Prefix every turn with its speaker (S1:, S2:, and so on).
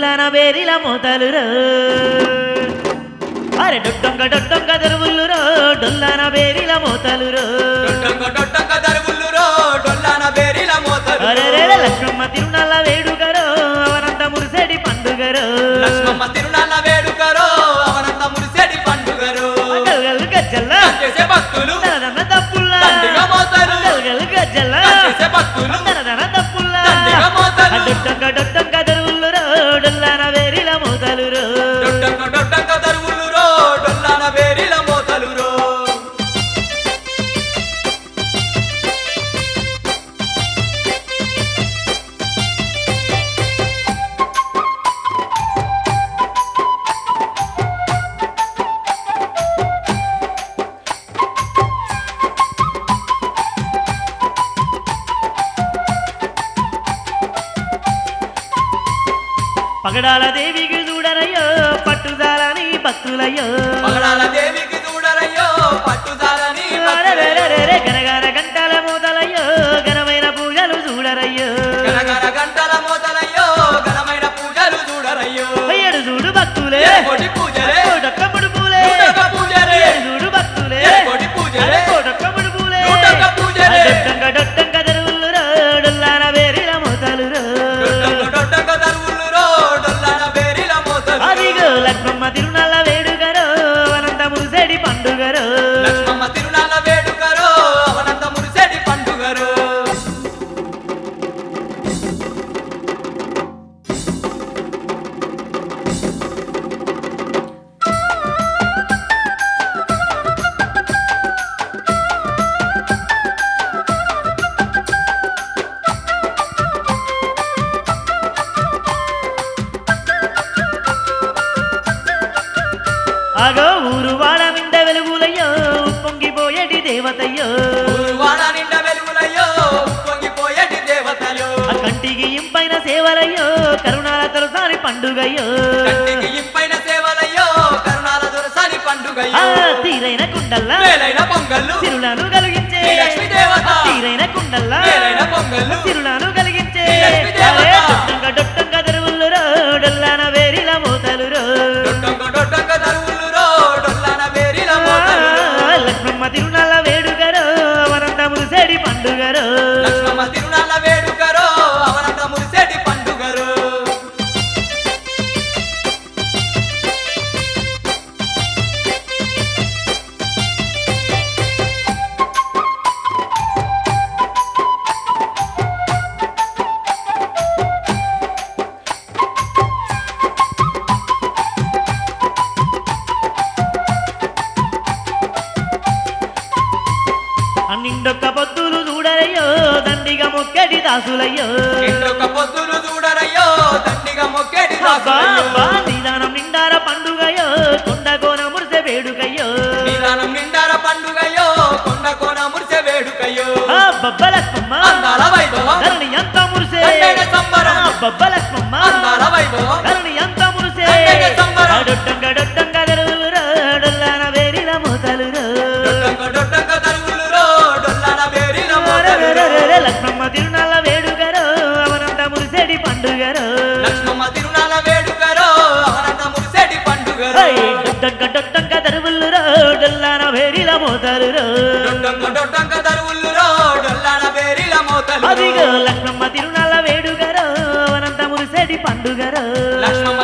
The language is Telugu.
S1: డొల్లాన బేరిల మోతలురో అరే డొట్టొంగ దరువుల్లురో డొల్లాన బేరిల మోతలురో
S2: డొట్టొంగ దరువుల్లురో డొల్లాన బేరిల మోతలురో
S1: అరే లక్ష్మమ్మ తిరునాళ్ళ వేడుకరో అవనంత మురిసేడి పండుగరో
S2: లక్ష్మమ్మ తిరునాళ్ళ వేడుకరో అవనంత మురిసేడి పండుగరో
S1: గల్గల్ గజ్జల్లా
S2: చేసే భక్తులు
S1: దనదన దప్పుల్లా
S2: దండిగా మోతలు
S1: గల్గల్ గజ్జల్లా
S2: చేసే భక్తులు
S1: దనదన దప్పుల్లా
S2: దండిగా మోతలు
S1: డొట్టొంగ దరువుల్లురో డొల్లాన బేరిల మోతలురో
S2: డొట్టొంగ దరువుల్లురో డొల్లాన బేరిల మోతలురో
S1: పగడాల దేవికి చూడరయ్యో పట్టుదాలని భక్తులయ్యో
S2: పగడాల దేవికి చూడరయ్యో పట్టుదాలని
S1: అరెరెరెరెరె గనగన గంటల మోతలయ్యో ఘనమైన పూజలు చూడరయ్యో
S2: గనగన గంటల మోతలయ్యో ఘనమైన పూజలు చూడరయ్యో
S1: అయ్యడు చూడు భక్తులే
S2: కోటి పూజలే
S1: కోటొక్కముడు పూలే
S2: నూటొక్క పూజలే
S1: చూడు భక్తులే
S2: కోటి పూజలే
S1: కోటొక్కముడు పూలే
S2: నూటొక్క పూజలే
S1: డొట్టొంగ దరువుల్లురో డొల్లాన బేరిల మోతలురో
S2: డొట్టొంగ దరువుల్లురో డొల్లాన బేరిల మోతలురో
S1: అదిగో లక్ష్మమ్మ తిరునాళ్ళ వేడుకరో అనంత మురిసేడి పండుగరో
S2: లక్ష్మమ్మ తిరునాళ్ళ వేడుకరో అవనంత మురిసేడి పండుగరో
S1: ఆగో ఊరు వాడ నిండ వెలుగులయ్యో పొంగిపోయేటి దేవతయ్యో
S2: వాడ నిండ వెలుగులయ్యో పొంగిపోయేటి దేవతలు
S1: ఆ కంటికి ఇంపైన సేవలయ్యో కరుణాల తొలసారి పండుగయ్యో
S2: కంటికి ఇంపైన సేవలయ్యో కరుణాల దొరసాని
S1: ఆ
S2: పండుగయ్యో
S1: తీరైన కుండల్లా
S2: వేలైన పొంగళ్ళు
S1: సిరులను కలిగించే
S2: ఈ లక్ష్మీ దేవత
S1: తీరైన కుండల్లా
S2: వేలైన పొంగళ్ళు
S1: సిరులను కలిగించే
S2: ఈ లక్ష్మీ దేవత.
S1: అరే డొట్టొంగ దరువుల్లురో డొల్లాన వేరిల మోతలురో
S2: డొట్టొంగ దరువుల్లురో డొల్లాన బేరిల మోతలురో
S1: లక్ష్మమ్మ తిరునాళ్ళ వేడుకరో అవనంత మురిసేడి పండుగరో
S2: లక్ష్మమ్మ తిరునాళ్ళ వేడుకరో అవనంత మురిసేటి పండుగరో
S1: నిండొక్క పొద్దులు చూడరయ్యో దండిగా మొక్కటి దాసులయ్యో
S2: ఇంకొక పొద్దులు చూడరయ్యో దండిగా మొక్కేటి
S1: అబ్బా,
S2: దాసులయ్యో
S1: అబ్బా, నిదానం నిండార పండుగయో కొండ కోన మురిసె వేడుకయ్యో
S2: నిదానం నిండార పండుగయ్యో కొండ కోన మురిసె వేడుకయ్యో
S1: ఆ బొబ్బలక్ష్మమ్మ
S2: అందాల వైభవం
S1: ధరణి ఎంత మురిసే
S2: దండేగ సంబరం
S1: ఆ బొబ్బలక్ష్మమ్మ
S2: అందాల వైభవం
S1: ధరణి ఎంత మురిసే
S2: దండేగ సంబరం
S1: డొట్టంగ దరువులురో డొల్లాన వేరిల మోతలురో
S2: డొట్టొంగ దరువుల్లురో డొల్లాన బేరిల మోతలురో
S1: అరెరెరెరె లక్ష్మమ్మ తిరునాళ్ళ వేడుకరో అవనంత మురిసేడి పండుగరో
S2: లక్ష్మమ్మ తిరునాళ్ళ వేడుకరో అవనంత మురిసేటి పండుగరో
S1: డొట్టంగ దరువులురో డొల్లాన వేరిల మోతలురో
S2: డొట్టొంగ దరువుల్లురో డొల్లాన బేరిల మోతలురో
S1: అదిగో లక్ష్మమ్మ తిరునాళ్ళ వేడుకరో అవనంత మురిసేడి పండుగరో
S2: లక్ష్మమ్మ